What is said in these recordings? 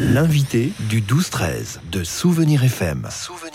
L'invité du 12-13 de Souvenir FM.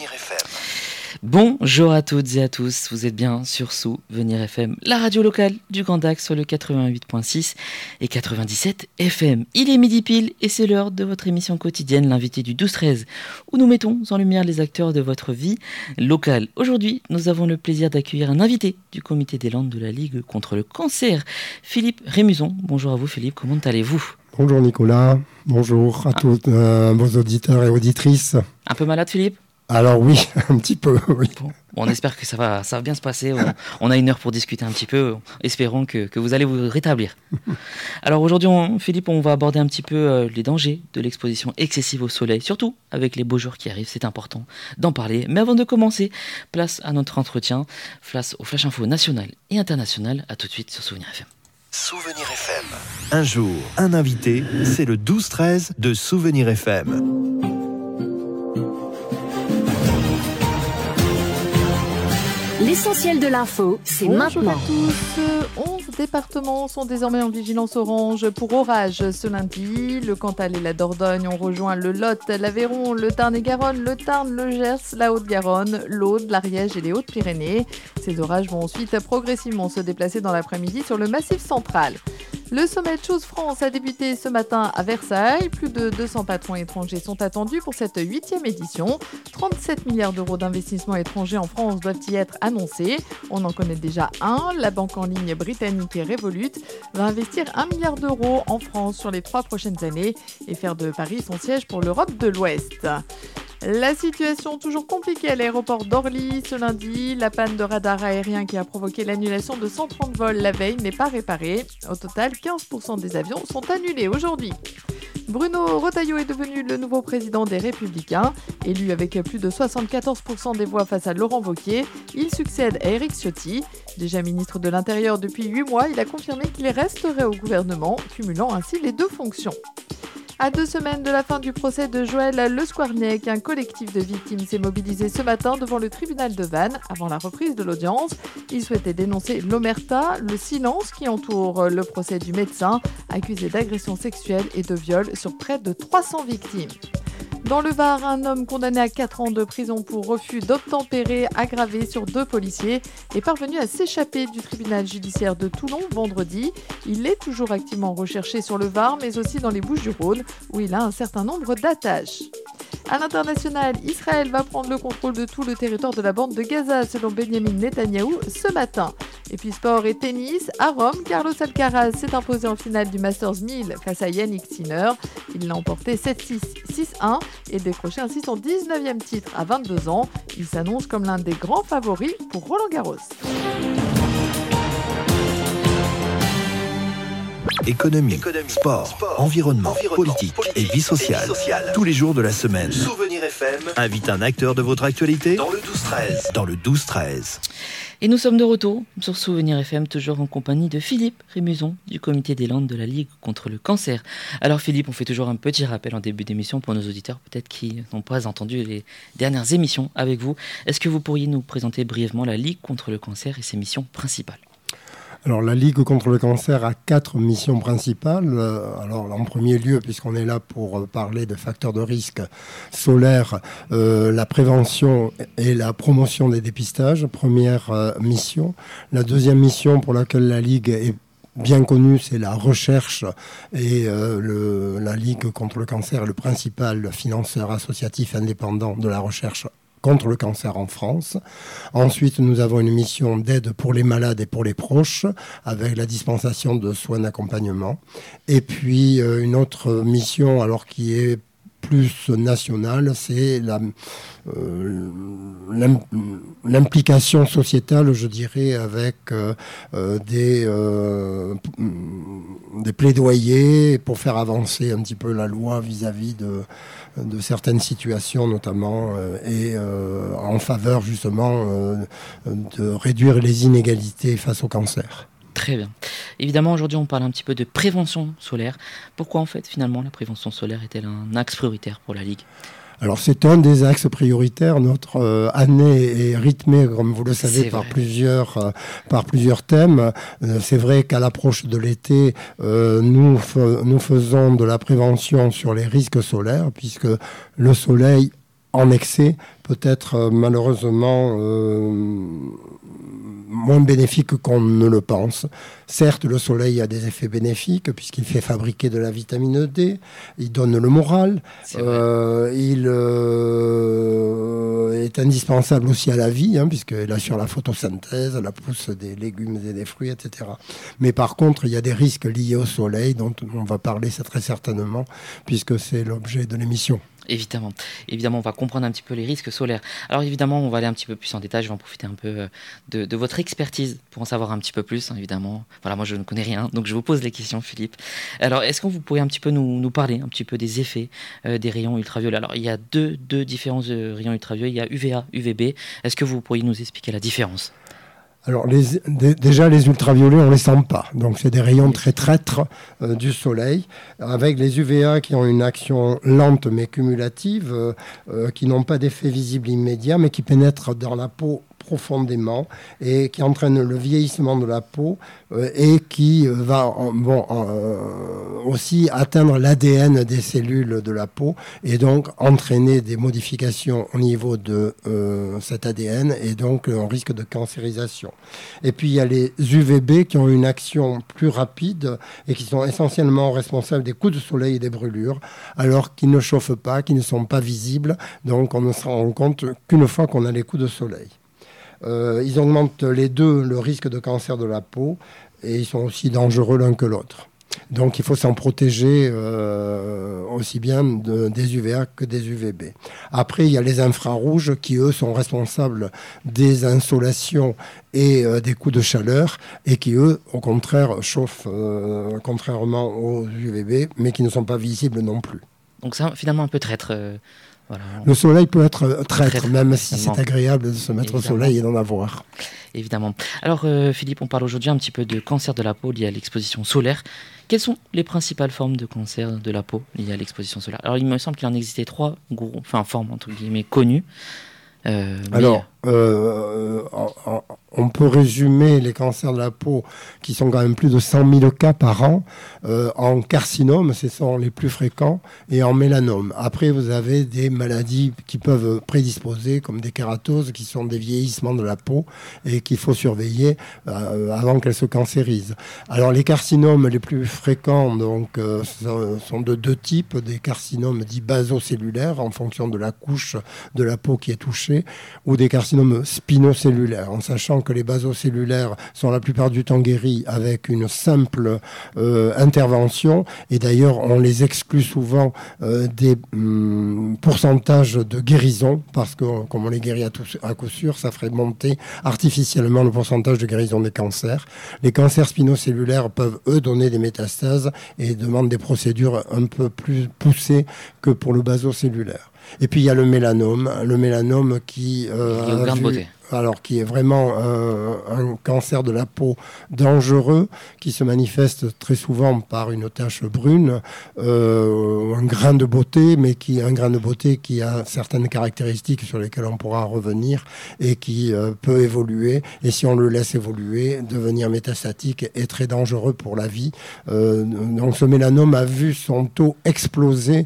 Bonjour à toutes et à tous, vous êtes bien sur Souvenir FM, la radio locale du Grand Dax sur le 88.6 et 97 FM. Il est midi pile et c'est l'heure de votre émission quotidienne, l'invité du 12-13, où nous mettons en lumière les acteurs de votre vie locale. Aujourd'hui, nous avons le plaisir d'accueillir un invité du comité des Landes de la Ligue contre le cancer, Philippe Rémuson. Bonjour à vous Philippe, comment allez-vous ? Bonjour Nicolas, bonjour à tous vos auditeurs et auditrices. Un peu malade Philippe ? Alors oui, un petit peu, oui. Bon, on espère que ça va bien se passer. On a une heure pour discuter un petit peu. Espérons que vous allez vous rétablir. Alors aujourd'hui, Philippe, on va aborder un petit peu les dangers de l'exposition excessive au soleil, surtout avec les beaux jours qui arrivent. C'est important d'en parler. Mais avant de commencer, place à notre entretien, place au Flash Info national et international. À tout de suite sur Souvenir FM. Souvenir FM. Un jour, un invité, c'est le 12-13 de Souvenir FM. L'essentiel de l'info, c'est maintenant. Bonjour à tous. 11 départements sont désormais en vigilance orange pour orage ce lundi. Le Cantal et la Dordogne ont rejoint le Lot, l'Aveyron, le Tarn-et-Garonne, le Tarn, le Gers, la Haute-Garonne, l'Aude, l'Ariège et les Hautes-Pyrénées. Ces orages vont ensuite progressivement se déplacer dans l'après-midi sur le Massif central. Le sommet Choose France a débuté ce matin à Versailles. Plus de 200 patrons étrangers sont attendus pour cette 8e édition. 37 milliards d'euros d'investissements étrangers en France doivent y être annoncés. On en connaît déjà un. La banque en ligne britannique Revolut va investir 1 milliard d'euros en France sur les 3 prochaines années et faire de Paris son siège pour l'Europe de l'Ouest. La situation toujours compliquée à l'aéroport d'Orly ce lundi. La panne de radar aérien qui a provoqué l'annulation de 130 vols la veille n'est pas réparée. Au total, 15% des avions sont annulés aujourd'hui. Bruno Retailleau est devenu le nouveau président des Républicains. Élu avec plus de 74% des voix face à Laurent Wauquiez, il succède à Éric Ciotti. Déjà ministre de l'Intérieur depuis 8 mois, il a confirmé qu'il resterait au gouvernement, cumulant ainsi les 2 fonctions. À 2 semaines de la fin du procès de Joël Le Squarnec, un collectif de victimes s'est mobilisé ce matin devant le tribunal de Vannes avant la reprise de l'audience. Il souhaitait dénoncer l'omerta, le silence qui entoure le procès du médecin, accusé d'agression sexuelle et de viol sur près de 300 victimes. Dans le Var, un homme condamné à 4 ans de prison pour refus d'obtempérer aggravé sur 2 policiers est parvenu à s'échapper du tribunal judiciaire de Toulon vendredi. Il est toujours activement recherché sur le Var, mais aussi dans les Bouches-du-Rhône, où il a un certain nombre d'attaches. À l'international, Israël va prendre le contrôle de tout le territoire de la bande de Gaza, selon Benjamin Netanyahou, ce matin. Et puis sport et tennis, à Rome, Carlos Alcaraz s'est imposé en finale du Masters 1000 face à Yannick Sinner. Il l'a emporté 7-6, 6-1 et décroché ainsi son 19e titre à 22 ans. Il s'annonce comme l'un des grands favoris pour Roland Garros. Économie, sport, environnement, politique et vie sociale. Tous les jours de la semaine. Souvenir FM invite un acteur de votre actualité dans le 12-13. Et nous sommes de retour sur Souvenir FM, toujours en compagnie de Philippe Rémuson du comité des Landes de la Ligue contre le cancer. Alors Philippe, on fait toujours un petit rappel en début d'émission pour nos auditeurs, peut-être qui n'ont pas entendu les dernières émissions avec vous. Est-ce que vous pourriez nous présenter brièvement la Ligue contre le cancer et ses missions principales ? Alors, la Ligue contre le cancer a 4 missions principales. Alors, en premier lieu, puisqu'on est là pour parler de facteurs de risque solaires, la prévention et la promotion des dépistages, première mission. La deuxième mission pour laquelle la Ligue est bien connue, c'est la recherche et la Ligue contre le cancer est le principal financeur associatif indépendant de la recherche contre le cancer en France. Ensuite, nous avons une mission d'aide pour les malades et pour les proches, avec la dispensation de soins d'accompagnement. Et puis, une autre mission, alors qui est plus nationale, c'est l'implication sociétale, je dirais, avec des plaidoyers pour faire avancer un petit peu la loi vis-à-vis de certaines situations, notamment, et en faveur, justement, de réduire les inégalités face au cancer. Très bien. Évidemment, aujourd'hui, on parle un petit peu de prévention solaire. Pourquoi, en fait, finalement, la prévention solaire est-elle un axe prioritaire pour la Ligue ? Alors c'est un des axes prioritaires. Notre année est rythmée, comme vous le savez, par plusieurs thèmes. C'est vrai qu'à l'approche de l'été, nous faisons de la prévention sur les risques solaires, puisque le soleil en excès peut être malheureusement moins bénéfique qu'on ne le pense. Certes, le soleil a des effets bénéfiques puisqu'il fait fabriquer de la vitamine D, il donne le moral, il est indispensable aussi à la vie, puisqu'il assure la photosynthèse, la pousse des légumes et des fruits, etc. Mais par contre, il y a des risques liés au soleil dont on va parler très certainement, puisque c'est l'objet de l'émission. Évidemment, on va comprendre un petit peu les risques solaires. Alors évidemment, on va aller un petit peu plus en détail, je vais en profiter un peu de votre expertise pour en savoir un petit peu plus, évidemment. Voilà, moi je ne connais rien, donc je vous pose les questions, Philippe. Alors, est-ce que vous pourriez un petit peu nous parler un petit peu des effets des rayons ultraviolets? Alors, il y a deux différents rayons ultraviolets, il y a UVA, UVB. Est-ce que vous pourriez nous expliquer la différence? Alors déjà les ultraviolets on les sent pas, donc c'est des rayons très traîtres du soleil, avec les UVA qui ont une action lente mais cumulative, qui n'ont pas d'effet visible immédiat mais qui pénètrent dans la peau profondément et qui entraîne le vieillissement de la peau et qui va aussi atteindre l'ADN des cellules de la peau et donc entraîner des modifications au niveau de cet ADN et donc un risque de cancérisation. Et puis il y a les UVB qui ont une action plus rapide et qui sont essentiellement responsables des coups de soleil et des brûlures, alors qu'ils ne chauffent pas, qu'ils ne sont pas visibles, donc on ne se rend compte qu'une fois qu'on a les coups de soleil. Ils augmentent les deux le risque de cancer de la peau et ils sont aussi dangereux l'un que l'autre. Donc il faut s'en protéger aussi bien des UVA que des UVB. Après, il y a les infrarouges qui, eux, sont responsables des insolations et des coups de chaleur et qui, eux, au contraire, chauffent contrairement aux UVB, mais qui ne sont pas visibles non plus. Donc c'est finalement un peu traître. Voilà. Le soleil peut être traître, même si c'est agréable de se mettre au soleil et d'en avoir. Évidemment. Alors Philippe, on parle aujourd'hui un petit peu de cancer de la peau lié à l'exposition solaire. Quelles sont les principales formes de cancer de la peau liées à l'exposition solaire? Alors il me semble qu'il en existait trois formes entre guillemets connues. Alors, on peut résumer les cancers de la peau, qui sont quand même plus de 100 000 cas par an, en carcinome, ce sont les plus fréquents, et en mélanome. Après, vous avez des maladies qui peuvent prédisposer, comme des kératoses, qui sont des vieillissements de la peau, et qu'il faut surveiller avant qu'elles se cancérisent. Alors, les carcinomes les plus fréquents donc, sont de deux types, des carcinomes dits basocellulaires, en fonction de la couche de la peau qui est touchée, ou des carcinomes spinocellulaires, en sachant que les basocellulaires sont la plupart du temps guéris avec une simple intervention, et d'ailleurs on les exclut souvent des pourcentages de guérison, parce que comme on les guérit à coup sûr, ça ferait monter artificiellement le pourcentage de guérison des cancers. Les cancers spinocellulaires peuvent eux donner des métastases et demandent des procédures un peu plus poussées que pour le basocellulaire. Et puis il y a le mélanome qui qui est vraiment un cancer de la peau dangereux, qui se manifeste très souvent par une tache brune, un grain de beauté, mais un grain de beauté qui a certaines caractéristiques sur lesquelles on pourra revenir et qui peut évoluer, et si on le laisse évoluer, devenir métastatique et très dangereux pour la vie. Donc ce mélanome a vu son taux exploser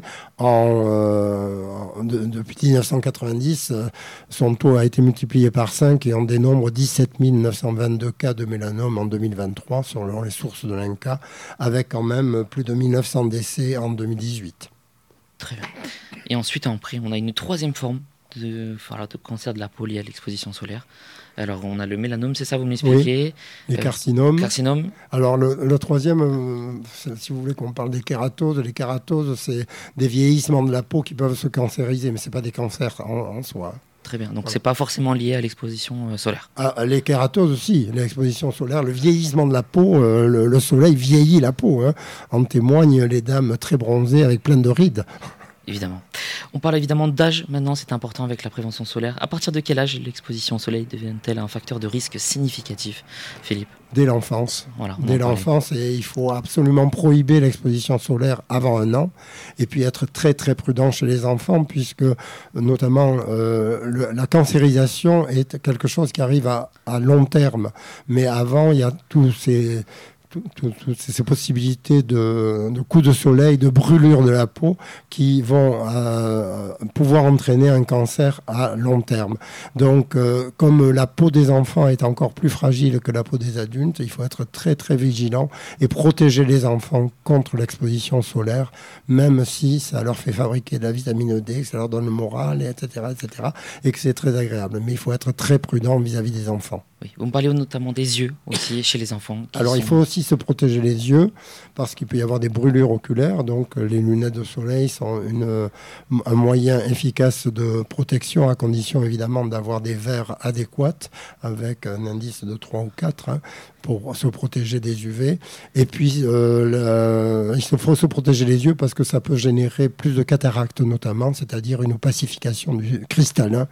depuis 1990, son taux a été multiplié par 5 et on dénombre 17 922 cas de mélanome en 2023 selon les sources de l'INCa, avec quand même plus de 1900 décès en 2018. Très bien. Et ensuite, après, on a une troisième forme de cancer de la peau lié à l'exposition solaire. Alors, on a le mélanome, c'est ça, vous m'expliquez? Oui, les carcinomes. Carcinome. Alors, le troisième, si vous voulez qu'on parle des kératoses, les kératoses, c'est des vieillissements de la peau qui peuvent se cancériser, mais ce n'est pas des cancers en soi. Très bien, donc c'est pas forcément lié à l'exposition solaire. Les kératoses aussi, l'exposition solaire, le vieillissement de la peau, le soleil vieillit la peau. En témoignent les dames très bronzées avec plein de rides. Évidemment. On parle évidemment d'âge maintenant, c'est important avec la prévention solaire. À partir de quel âge l'exposition au soleil devient-elle un facteur de risque significatif, Philippe ? Dès l'enfance. Voilà, Dès l'enfance, et il faut absolument prohiber l'exposition solaire avant 1 an, et puis être très très prudent chez les enfants, puisque notamment la cancérisation est quelque chose qui arrive à long terme. Mais avant, il y a toutes ces possibilités de coups de soleil, de brûlure de la peau qui vont pouvoir entraîner un cancer à long terme. Donc, comme la peau des enfants est encore plus fragile que la peau des adultes, il faut être très très vigilant et protéger les enfants contre l'exposition solaire, même si ça leur fait fabriquer de la vitamine D, que ça leur donne le moral, etc., et que c'est très agréable. Mais il faut être très prudent vis-à-vis des enfants. Oui, vous me parlez notamment des yeux aussi chez les enfants. Alors il faut aussi se protéger les yeux parce qu'il peut y avoir des brûlures oculaires. Donc les lunettes de soleil sont un moyen efficace de protection à condition évidemment d'avoir des verres adéquats avec un indice de 3 ou 4 pour se protéger des UV. Et puis il faut se protéger les yeux parce que ça peut générer plus de cataractes notamment, c'est-à-dire une opacification du cristallin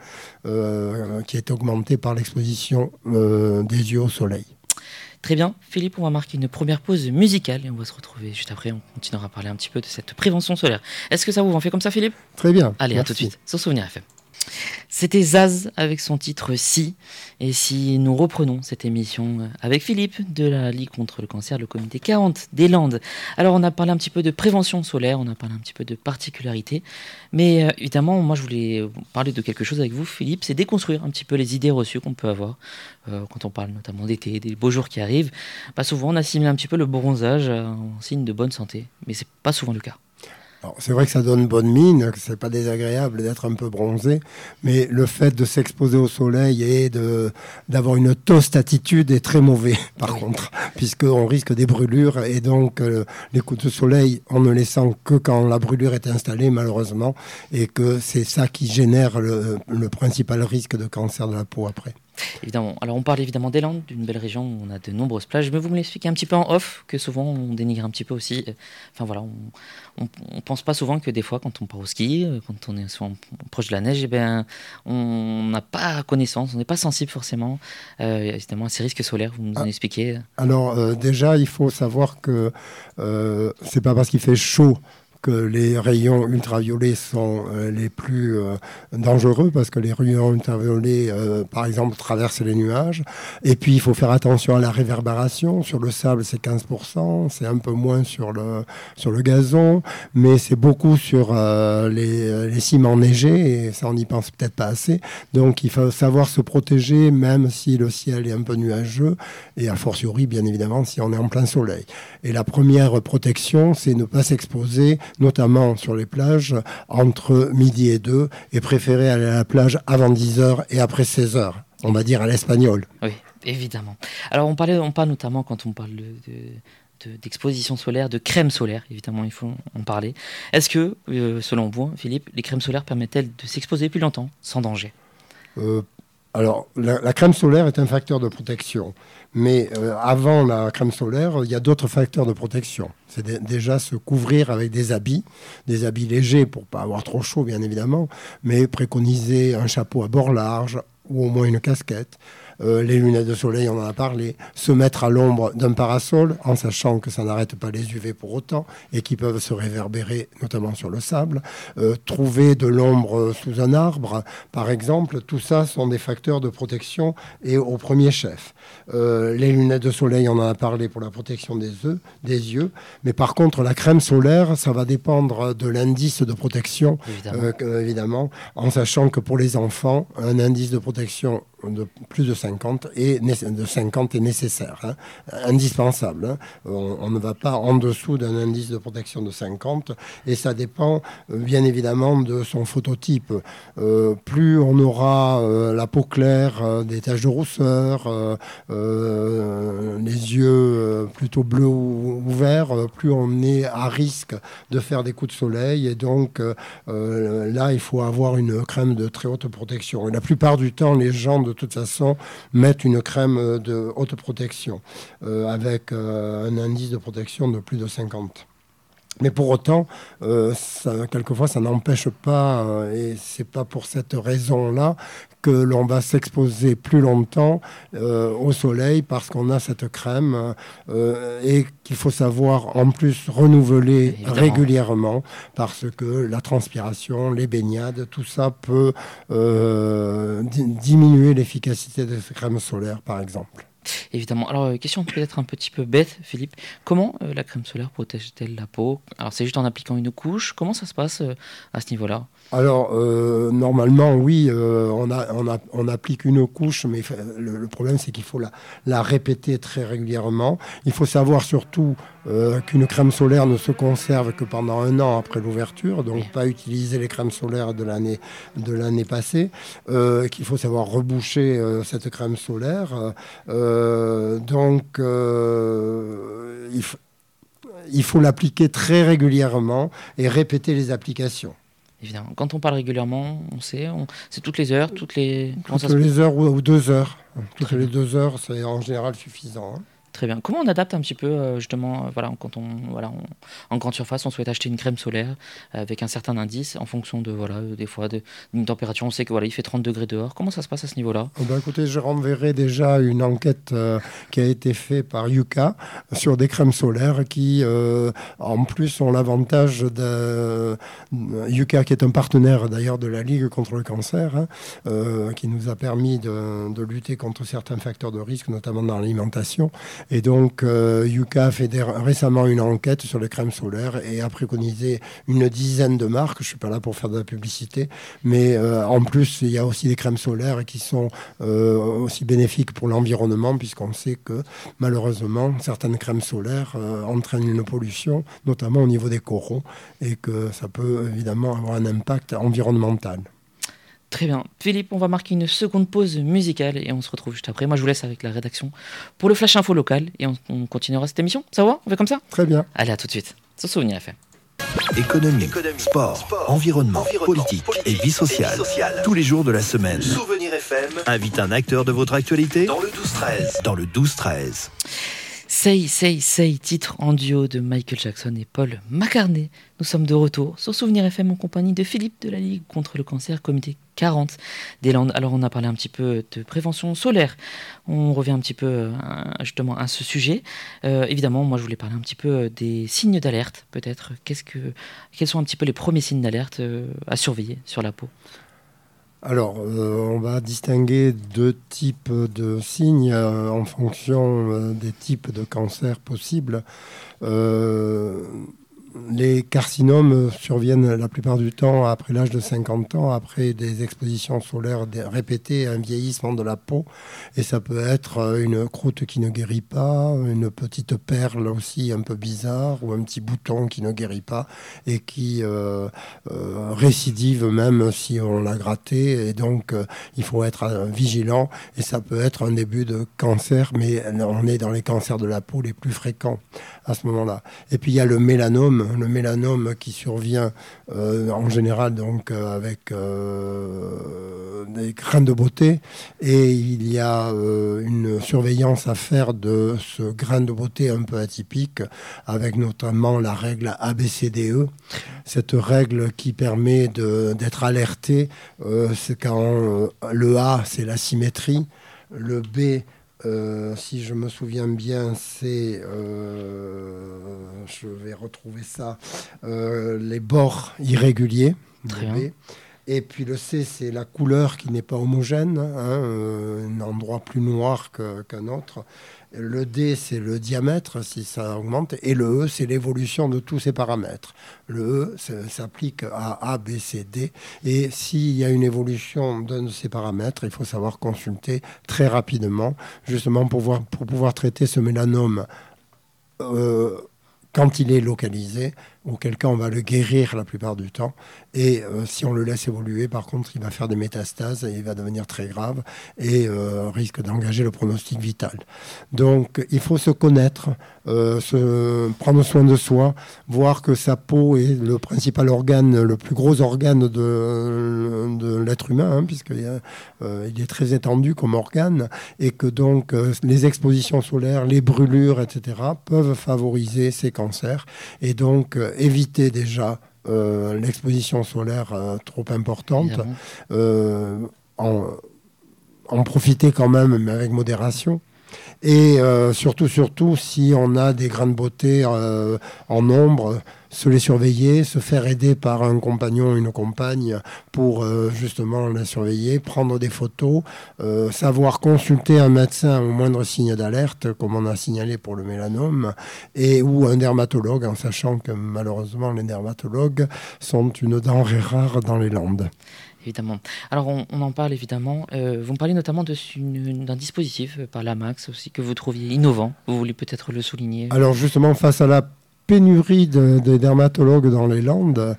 qui est augmentée par l'exposition des yeux au soleil. Très bien, Philippe, on va marquer une première pause musicale et on va se retrouver juste après. On continuera à parler un petit peu de cette prévention solaire. Est-ce que ça vous va? On fait comme ça, Philippe? Très bien. Allez, merci. À tout de suite sur Souvenir FM. C'était Zaz avec son titre Si. Et si nous reprenons cette émission avec Philippe de la Ligue contre le cancer, le comité 40 des Landes. Alors on a parlé un petit peu de prévention solaire, on a parlé un petit peu de particularités. Mais évidemment, moi je voulais parler de quelque chose avec vous, Philippe, c'est déconstruire un petit peu les idées reçues qu'on peut avoir quand on parle notamment d'été, des beaux jours qui arrivent. Souvent on assimile un petit peu le bronzage en signe de bonne santé, mais c'est pas souvent le cas. Alors, c'est vrai que ça donne bonne mine, que c'est pas désagréable d'être un peu bronzé, mais le fait de s'exposer au soleil et d'avoir une toast attitude est très mauvais, par contre, puisqu'on risque des brûlures et donc les coups de soleil, on ne les sent que quand la brûlure est installée, malheureusement, et que c'est ça qui génère le principal risque de cancer de la peau après. Évidemment. Alors on parle évidemment des Landes, d'une belle région où on a de nombreuses plages, mais vous me l'expliquez un petit peu en off, que souvent on dénigre un petit peu aussi. Enfin voilà, on pense pas souvent que des fois quand on part au ski, quand on est souvent proche de la neige, on n'a pas connaissance, on n'est pas sensible forcément évidemment à ces risques solaires, vous nous en expliquez. Alors déjà il faut savoir que c'est pas parce qu'il fait chaud que les rayons ultraviolets sont les plus dangereux parce que les rayons ultraviolets, par exemple, traversent les nuages. Et puis, il faut faire attention à la réverbération. Sur le sable, c'est 15%. C'est un peu moins sur le gazon. Mais c'est beaucoup sur les ciments neigés. Et ça, on n'y pense peut-être pas assez. Donc, il faut savoir se protéger même si le ciel est un peu nuageux. Et a fortiori, bien évidemment, si on est en plein soleil. Et la première protection, c'est ne pas s'exposer notamment sur les plages, entre midi et 2, et préférer aller à la plage avant 10h et après 16h, on va dire à l'espagnol. Oui, évidemment. Alors on parle notamment, quand on parle d'exposition solaire, de crème solaire, évidemment il faut en parler. Est-ce que, selon vous, Philippe, les crèmes solaires permettent-elles de s'exposer plus longtemps, sans danger ? Alors, la crème solaire est un facteur de protection. Mais avant la crème solaire, il y a d'autres facteurs de protection. C'est déjà se couvrir avec des habits légers pour ne pas avoir trop chaud, bien évidemment, mais préconiser un chapeau à bord large ou au moins une casquette. Les lunettes de soleil, on en a parlé, se mettre à l'ombre d'un parasol en sachant que ça n'arrête pas les UV pour autant et qui peuvent se réverbérer notamment sur le sable, trouver de l'ombre sous un arbre par exemple, tout ça sont des facteurs de protection et au premier chef. Les lunettes de soleil, on en a parlé pour la protection des yeux, mais par contre la crème solaire, ça va dépendre de l'indice de protection évidemment, en sachant que pour les enfants, un indice de protection de plus de 50 est nécessaire, indispensable. On ne va pas en dessous d'un indice de protection de 50 et ça dépend bien évidemment de son phototype. Plus on aura la peau claire, des taches de rousseur, les yeux plutôt bleus ou verts, plus on est à risque de faire des coups de soleil et donc là il faut avoir une crème de très haute protection. Et la plupart du temps les gens de toute façon mettent une crème de haute protection avec un indice de protection de plus de 50. Mais pour autant, quelquefois, ça n'empêche pas, et c'est pas pour cette raison-là que l'on va s'exposer plus longtemps au soleil parce qu'on a cette crème et qu'il faut savoir en plus renouveler régulièrement parce que la transpiration, les baignades, tout ça peut diminuer l'efficacité de cette crème solaire, par exemple. Évidemment. Alors, question peut-être un petit peu bête, Philippe. Comment la crème solaire protège-t-elle la peau? Alors, c'est juste en appliquant une couche. Comment ça se passe à ce niveau-là? Alors, normalement, oui, on applique une couche, mais le problème, c'est qu'il faut la répéter très régulièrement. Il faut savoir surtout qu'une crème solaire ne se conserve que pendant 1 an après l'ouverture, donc pas utiliser les crèmes solaires de l'année passée, qu'il faut savoir reboucher cette crème solaire. Il faut l'appliquer très régulièrement et répéter les applications. Évidemment. Quand on parle régulièrement, on sait, c'est toutes les heures, toutes les heures ou 2 heures. Toutes les 2 heures, c'est en général suffisant. Très bien. Comment on adapte un petit peu, justement, quand en grande surface, on souhaite acheter une crème solaire avec un certain indice en fonction de, des fois, d'une température. On sait qu'il fait 30 degrés dehors. Comment ça se passe à ce niveau-là? Écoutez, je renverrai déjà une enquête qui a été faite par Yuka sur des crèmes solaires qui, en plus, ont l'avantage de Yuka, qui est un partenaire d'ailleurs de la Ligue contre le cancer, qui nous a permis de lutter contre certains facteurs de risque, notamment dans l'alimentation. Et donc, Yuka a fait récemment une enquête sur les crèmes solaires et a préconisé une dizaine de marques. Je ne suis pas là pour faire de la publicité, mais en plus, il y a aussi des crèmes solaires qui sont aussi bénéfiques pour l'environnement, puisqu'on sait que malheureusement, certaines crèmes solaires entraînent une pollution, notamment au niveau des coraux, et que ça peut évidemment avoir un impact environnemental. Très bien. Philippe, on va marquer une seconde pause musicale et on se retrouve juste après. Moi, je vous laisse avec la rédaction pour le Flash Info local et on continuera cette émission. Ça va? On fait comme ça? Très bien. Allez, à tout de suite. Sur Souvenir FM. Économie, sport, environnement, politique et vie sociale. Tous les jours de la semaine. Souvenir FM invite un acteur de votre actualité dans le 12-13. Dans le 12-13. Say, Say, Say, titre en duo de Michael Jackson et Paul McCartney. Nous sommes de retour sur Souvenir FM en compagnie de Philippe de la Ligue contre le cancer, comité 40 des Landes. Alors on a parlé un petit peu de prévention solaire. On revient un petit peu justement à ce sujet. Évidemment, moi je voulais parler un petit peu des signes d'alerte peut-être. Quels sont un petit peu les premiers signes d'alerte à surveiller sur la peau? Alors, on va distinguer 2 types de signes en fonction des types de cancers possibles. Les carcinomes surviennent la plupart du temps après l'âge de 50 ans, après des expositions solaires répétées, un vieillissement de la peau. Et ça peut être une croûte qui ne guérit pas, une petite perle aussi un peu bizarre, ou un petit bouton qui ne guérit pas et qui récidive même si on l'a gratté. Et donc, il faut être vigilant. Et ça peut être un début de cancer, mais on est dans les cancers de la peau les plus fréquents à ce moment-là. Et puis, il y a le mélanome qui survient en général donc avec des grains de beauté, et il y a une surveillance à faire de ce grain de beauté un peu atypique, avec notamment la règle ABCDE. Cette règle qui permet d'être alerté, c'est quand le A, c'est la symétrie, le B, si je me souviens bien, c'est, je vais retrouver ça, les bords irréguliers. Très bien. Et puis le C, c'est la couleur qui n'est pas homogène, un endroit plus noir qu'un autre. Le D, c'est le diamètre, si ça augmente. Et le E, c'est l'évolution de tous ces paramètres. Le E s'applique à A, B, C, D. Et s'il y a une évolution d'un de ces paramètres, il faut savoir consulter très rapidement, justement pour pouvoir traiter ce mélanome quand il est localisé, auquel cas on va le guérir la plupart du temps. Et si on le laisse évoluer, par contre, il va faire des métastases et il va devenir très grave et risque d'engager le pronostic vital. Donc, il faut se connaître, prendre soin de soi, voir que sa peau est le principal organe, le plus gros organe de l'être humain, puisqu'il est très étendu comme organe, et que donc les expositions solaires, les brûlures, etc., peuvent favoriser ces cancers. Et donc, éviter déjà l'exposition solaire trop importante, en profiter quand même, mais avec modération. Et surtout, si on a des grains de beauté en nombre, se les surveiller, se faire aider par un compagnon ou une compagne pour justement les surveiller, prendre des photos, savoir consulter un médecin au moindre signe d'alerte, comme on a signalé pour le mélanome, ou un dermatologue, en sachant que malheureusement les dermatologues sont une denrée rare dans les Landes. Évidemment. Alors, on en parle évidemment. Vous me parlez notamment d'un dispositif par l'AMAX aussi que vous trouviez innovant. Vous voulez peut-être le souligner? Alors, justement, face à la pénurie de dermatologues dans les Landes,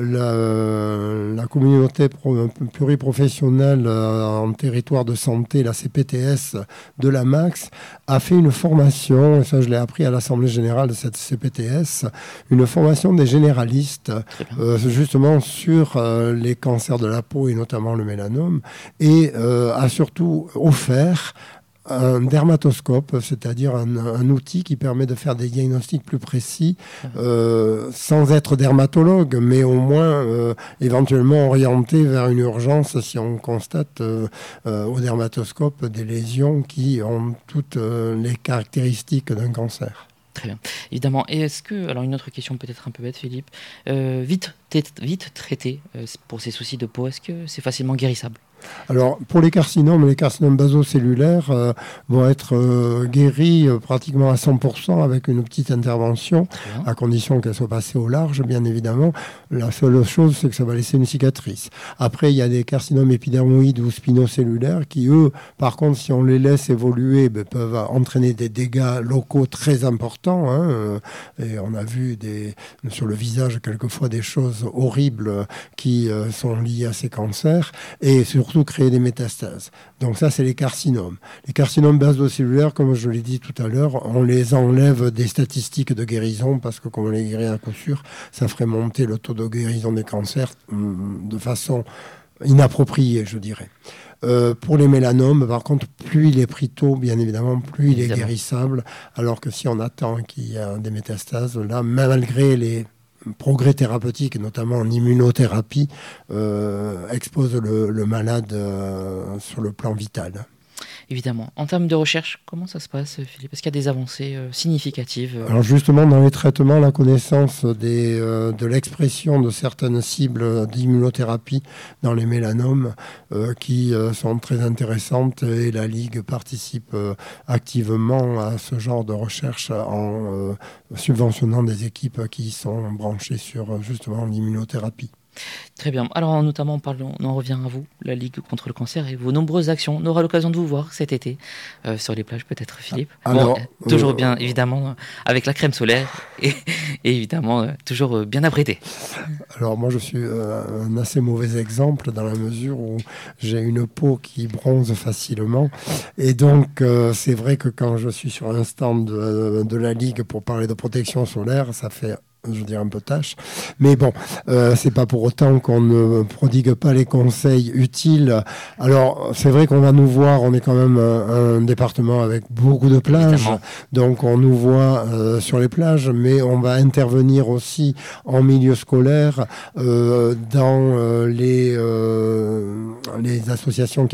la communauté pluriprofessionnelle en territoire de santé, la CPTS de l'AMAX, a fait une formation, et ça je l'ai appris à l'Assemblée Générale de cette CPTS, une formation des généralistes, justement sur les cancers de la peau et notamment le mélanome, et a surtout offert un dermatoscope, c'est-à-dire un outil qui permet de faire des diagnostics plus précis, sans être dermatologue, mais au moins éventuellement orienté vers une urgence si on constate au dermatoscope des lésions qui ont toutes les caractéristiques d'un cancer. Très bien, évidemment. Et est-ce que, alors une autre question peut-être un peu bête, Philippe, vite traité pour ces soucis de peau, est-ce que c'est facilement guérissable? Alors, pour les carcinomes basocellulaires vont être guéris pratiquement à 100% avec une petite intervention, à condition qu'elle soit passée au large, bien évidemment. La seule chose, c'est que ça va laisser une cicatrice. Après, il y a des carcinomes épidermoïdes ou spinocellulaires qui, eux, par contre, si on les laisse évoluer, peuvent entraîner des dégâts locaux très importants. Et on a vu sur le visage, quelquefois, des choses horribles qui sont liées à ces cancers. Et surtout, créer des métastases. Donc ça, c'est les carcinomes. Les carcinomes basocellulaires, comme je l'ai dit tout à l'heure, on les enlève des statistiques de guérison parce que comme on les guérit à coup sûr, ça ferait monter le taux de guérison des cancers de façon inappropriée, je dirais. Pour les mélanomes, par contre, plus il est pris tôt, bien évidemment, plus il est guérissable, alors que si on attend qu'il y ait des métastases, là, malgré les progrès thérapeutiques, notamment en immunothérapie, expose le malade sur le plan vital. Évidemment. En termes de recherche, comment ça se passe, Philippe? Est-ce qu'il y a des avancées significatives? Alors justement, dans les traitements, la connaissance de l'expression de certaines cibles d'immunothérapie dans les mélanomes qui sont très intéressantes, et la Ligue participe activement à ce genre de recherche en subventionnant des équipes qui sont branchées sur justement l'immunothérapie. Très bien. Alors notamment, on en revient à vous, la Ligue contre le cancer et vos nombreuses actions. On aura l'occasion de vous voir cet été sur les plages, peut-être, Philippe. Alors, toujours bien, évidemment, avec la crème solaire et évidemment, toujours bien apprêté. Alors moi, je suis un assez mauvais exemple dans la mesure où j'ai une peau qui bronze facilement. Et donc, c'est vrai que quand je suis sur un stand de la Ligue pour parler de protection solaire, ça fait, je dirais, un peu tâche. Mais bon, c'est pas pour autant qu'on ne prodigue pas les conseils utiles. Alors, c'est vrai qu'on va nous voir, on est quand même un département avec beaucoup de plages. Évidemment. Donc, on nous voit sur les plages, mais on va intervenir aussi en milieu scolaire, dans les associations,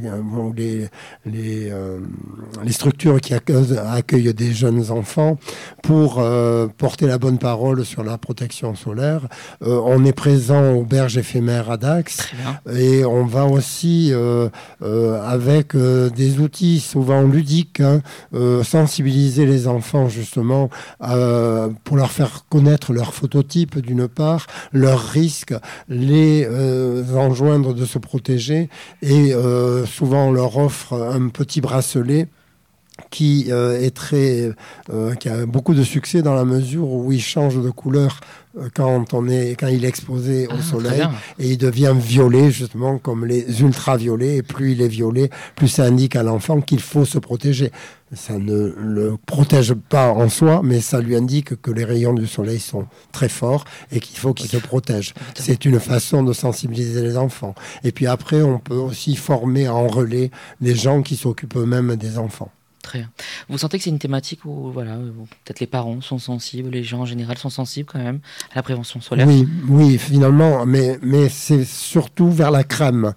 les structures qui accueillent des jeunes enfants pour porter la bonne parole sur la protection solaire. On est présent aux berges éphémères à Dax et on va aussi avec des outils souvent ludiques sensibiliser les enfants justement pour leur faire connaître leurs phototypes d'une part, leurs risques, les enjoindre de se protéger et souvent on leur offre un petit bracelet qui qui a beaucoup de succès dans la mesure où il change de couleur quand il est exposé au soleil et il devient violet, justement comme les ultraviolets, et plus il est violet, plus ça indique à l'enfant qu'il faut se protéger. Ça ne le protège pas en soi, mais ça lui indique que les rayons du soleil sont très forts et qu'il faut qu'il se protège. C'est une façon de sensibiliser les enfants. Et puis après, on peut aussi former en relais des gens qui s'occupent eux-mêmes des enfants. Très bien. Vous sentez que c'est une thématique où peut-être les parents sont sensibles, les gens en général sont sensibles quand même à la prévention solaire? Oui, finalement, mais c'est surtout vers la crème.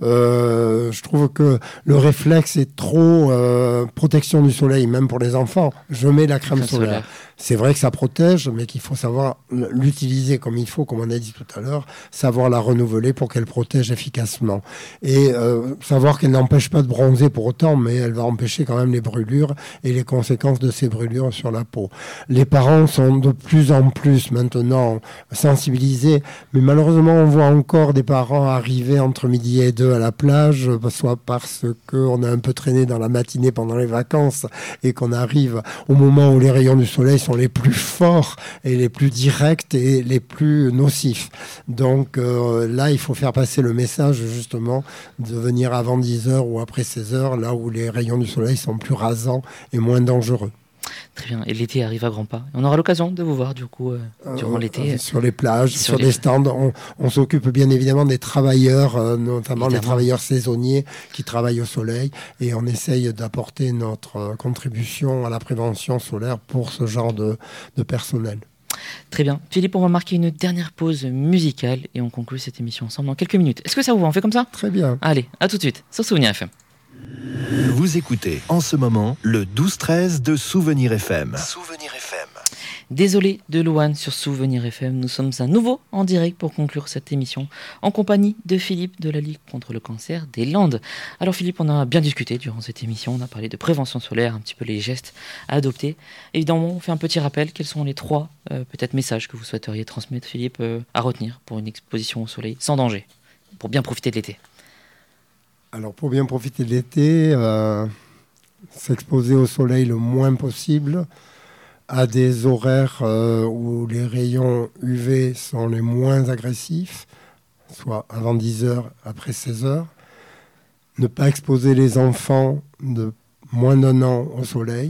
Je trouve que le réflexe est trop protection du soleil, même pour les enfants. Je mets la crème solaire. C'est vrai que ça protège, mais qu'il faut savoir l'utiliser comme il faut, comme on a dit tout à l'heure, savoir la renouveler pour qu'elle protège efficacement. Et savoir qu'elle n'empêche pas de bronzer pour autant, mais elle va empêcher quand même les brûlures et les conséquences de ces brûlures sur la peau. Les parents sont de plus en plus maintenant sensibilisés, mais malheureusement on voit encore des parents arriver entre midi et 2 à la plage, soit parce qu'on a un peu traîné dans la matinée pendant les vacances et qu'on arrive au moment où les rayons du soleil sont les plus forts et les plus directs et les plus nocifs. Donc là, il faut faire passer le message justement de venir avant 10h ou après 16h, là où les rayons du soleil sont plus rasants et moins dangereux. Très bien. Et l'été arrive à grands pas. On aura l'occasion de vous voir, du coup, durant l'été. Sur les plages, sur des stands. On s'occupe bien évidemment des travailleurs, notamment les travailleurs saisonniers qui travaillent au soleil. Et on essaye d'apporter notre contribution à la prévention solaire pour ce genre de personnel. Très bien. Philippe, on va marquer une dernière pause musicale et on conclut cette émission ensemble dans quelques minutes. Est-ce que ça vous va? On fait comme ça? Très bien. Allez, à tout de suite sur Souvenir FM. Vous écoutez en ce moment le 12-13 de Souvenir FM. Souvenir FM. Désolé de Louane sur Souvenir FM. Nous sommes à nouveau en direct pour conclure cette émission en compagnie de Philippe de la Ligue contre le cancer des Landes. Alors Philippe, on a bien discuté durant cette émission. On a parlé de prévention solaire, un petit peu les gestes à adopter. Évidemment, on fait un petit rappel. Quels sont les 3 peut-être messages que vous souhaiteriez transmettre, Philippe, à retenir pour une exposition au soleil sans danger, pour bien profiter de l'été? Alors pour bien profiter de l'été, s'exposer au soleil le moins possible, à des horaires où les rayons UV sont les moins agressifs, soit avant 10h, après 16h. Ne pas exposer les enfants de moins d'1 an au soleil.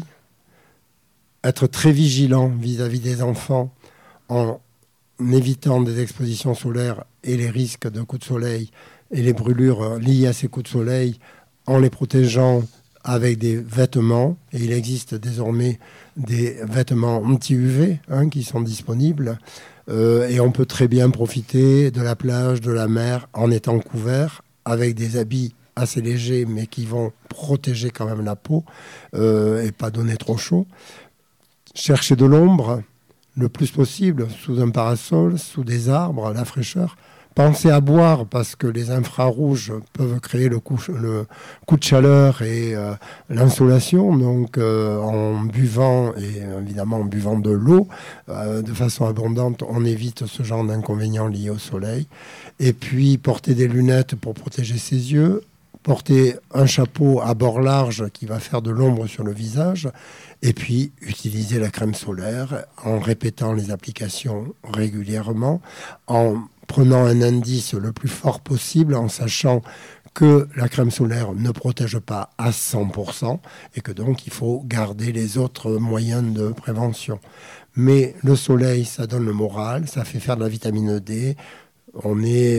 Être très vigilant vis-à-vis des enfants en évitant des expositions solaires et les risques de coups de soleil et les brûlures liées à ces coups de soleil en les protégeant avec des vêtements. Et il existe désormais des vêtements anti-UV qui sont disponibles. Et on peut très bien profiter de la plage, de la mer, en étant couvert, avec des habits assez légers, mais qui vont protéger quand même la peau et pas donner trop chaud. Chercher de l'ombre le plus possible, sous un parasol, sous des arbres, la fraîcheur. Pensez à boire parce que les infrarouges peuvent créer le coup de chaleur et l'insolation. Donc en buvant, et évidemment en buvant de l'eau de façon abondante, on évite ce genre d'inconvénients liés au soleil. Et puis porter des lunettes pour protéger ses yeux, porter un chapeau à bord large qui va faire de l'ombre sur le visage, et puis utiliser la crème solaire en répétant les applications régulièrement, en prenant un indice le plus fort possible, en sachant que la crème solaire ne protège pas à 100% et que donc il faut garder les autres moyens de prévention. Mais le soleil, ça donne le moral, ça fait faire de la vitamine D. On est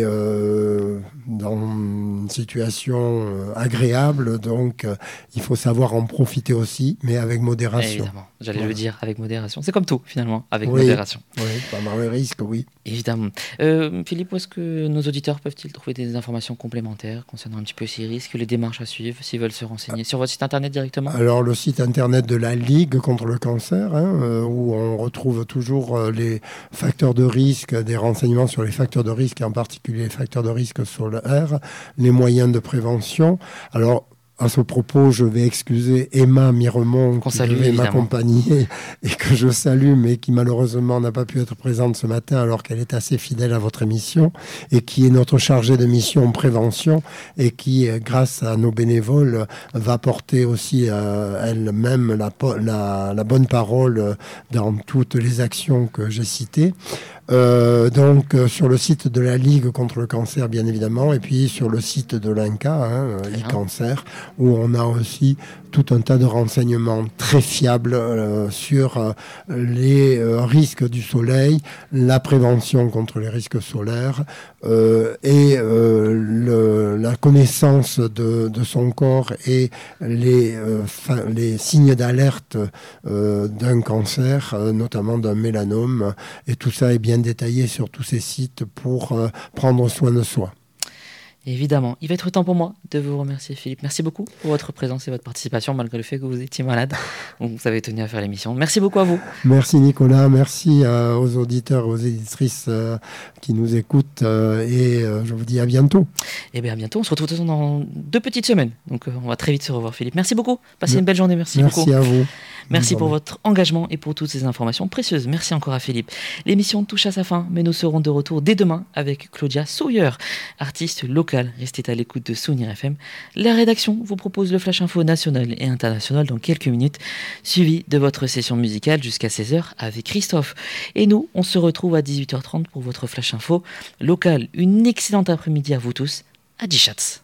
dans une situation agréable, donc il faut savoir en profiter aussi, mais avec modération. Évidemment, j'allais le dire, avec modération. C'est comme tout, finalement, avec modération. Oui, pas mal le risque, oui. Évidemment. Philippe, où est-ce que nos auditeurs peuvent-ils trouver des informations complémentaires concernant un petit peu ces risques, les démarches à suivre, s'ils veulent se renseigner? Sur votre site internet directement? Alors, le site internet de la Ligue contre le cancer, où on retrouve toujours les facteurs de risque, des renseignements sur les facteurs de risque, et en particulier les facteurs de risque solaires, les moyens de prévention. Alors, à ce propos, je vais excuser Emma Miremont qui devait m'accompagner et que je salue, mais qui malheureusement n'a pas pu être présente ce matin alors qu'elle est assez fidèle à votre émission et qui est notre chargée de mission prévention et qui, grâce à nos bénévoles, va porter aussi elle-même la bonne parole dans toutes les actions que j'ai citées. Donc sur le site de la Ligue contre le cancer, bien évidemment, et puis sur le site de l'INCa, e-cancer, où on a aussi tout un tas de renseignements très fiables sur les risques du soleil, la prévention contre les risques solaires et la connaissance de son corps et les signes d'alerte d'un cancer, notamment d'un mélanome. Et tout ça est bien détaillé sur tous ces sites pour prendre soin de soi. Évidemment. Il va être temps pour moi de vous remercier, Philippe. Merci beaucoup pour votre présence et votre participation, malgré le fait que vous étiez malade. Vous avez tenu à faire l'émission. Merci beaucoup à vous. Merci Nicolas, merci aux auditeurs et aux éditrices qui nous écoutent et je vous dis à bientôt. Et bien à bientôt, on se retrouve dans 2 petites semaines. Donc on va très vite se revoir, Philippe. Merci beaucoup. Passez une belle journée. Merci beaucoup. Merci à vous. Merci pour votre engagement et pour toutes ces informations précieuses. Merci encore à Philippe. L'émission touche à sa fin, mais nous serons de retour dès demain avec Claudia Sawyer, artiste locale. Restez à l'écoute de Souvenir FM. La rédaction vous propose le Flash Info national et international dans quelques minutes, suivi de votre session musicale jusqu'à 16h avec Christophe. Et nous, on se retrouve à 18h30 pour votre Flash Info local. Une excellente après-midi à vous tous. Adi Schatz.